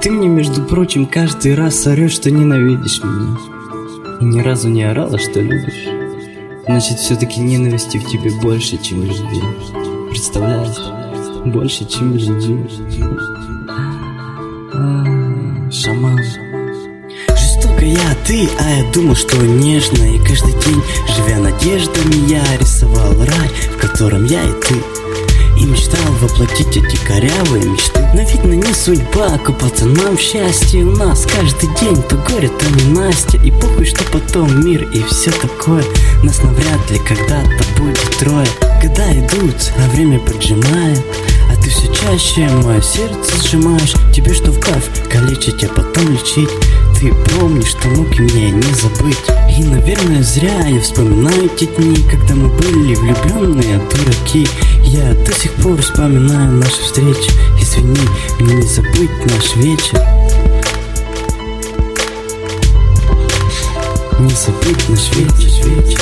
Ты мне, между прочим, каждый раз орешь, что ненавидишь меня. И ни разу не орала, что любишь. Значит, все-таки ненависти в тебе больше, чем любви. Представляешь? Больше, чем любви. Шаман. Жестоко я, ты, а я думал, что нежно. И каждый день, живя надеждами, я рисовал рай, в котором я и ты. И мечтал воплотить эти корявые мечты. Но видно, не судьба купаться нам в счастье. У нас каждый день то горе, то ненастье. И похуй, что потом мир и все такое. Нас навряд ли когда-то будет трое. Года идут, а время поджимает. А ты все чаще мое сердце сжимаешь. Тебе что в кайф калечить, а потом лечить. Ты помнишь, что муки мне не забыть. И, наверное, зря я вспоминаю те дни, когда мы были влюбленные дураки. Я до сих пор вспоминаю наши встречи. Извини, мне не забыть наш вечер. Не забыть наш вечер.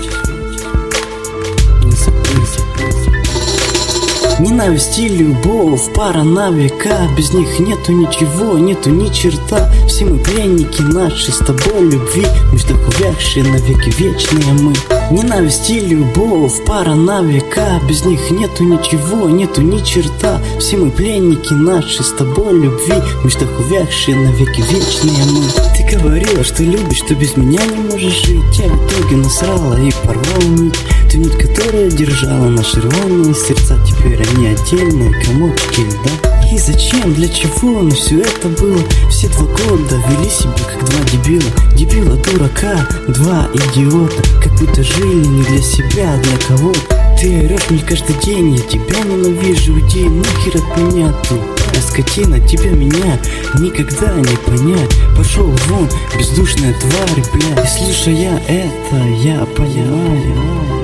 Не забыть. Ненависть и любовь, пара на века. Без них нету ничего, нету ни черта. Все мы пленники наши с тобой любви. Мы так увякшие, навеки вечные мы. Ненависть и любовь, пара на века. Без них нету ничего, нету ни черта. Все мы пленники наши с тобой любви. Мы так увякшие, навеки вечные мы. Ты говорила, что любишь, что без меня не можешь жить. Я в итоге насрала и порвала нить. Ту нить, которая держала наши рваные сердца. Теперь они отдельные комочки льда. И зачем, для чего, но все это было. Все 2 года вели себя как 2 дебила. Дебила дурака, 2 идиота. Как будто жили не для себя, а для кого-то. Ты орешь мне каждый день, я тебя ненавижу. Уйди нахер от меня, тупая скотина. Тебя меня никогда не понять. Пошел вон, бездушная тварь, бля. И слушая это, я понимаю,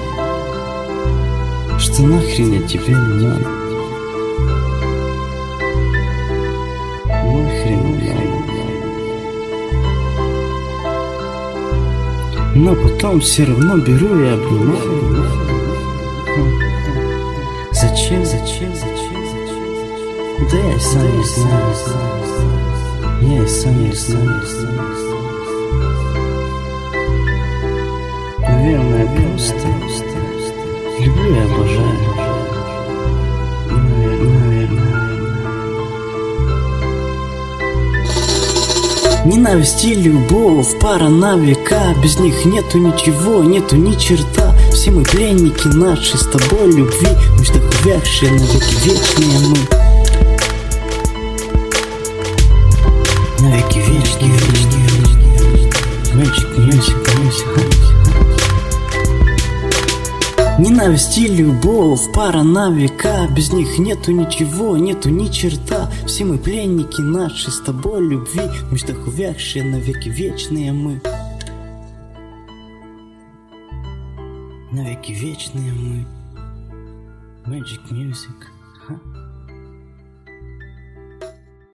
что нахрен я тебе не надо. Нахрен не надо. Но потом все равно беру и обнимаю. Зачем? Да я и сам не знаю. Я и сам не знаю. Наверное, просто люблю и обожаю. Наверное. Ненависть и любовь, пара на века. Без них нету ничего, нету ни черта. Все мы пленники наши с тобой любви. Мы так увякшие, навеки вечные мы. Навеки вечные. Magic music. Ненависть и любовь, пара на века. Без них нету ничего, нету ни черта. Все мы пленники наши с тобой любви. В мечтах увякшие, навеки вечные мы. Навеки вечные мы. Magic music.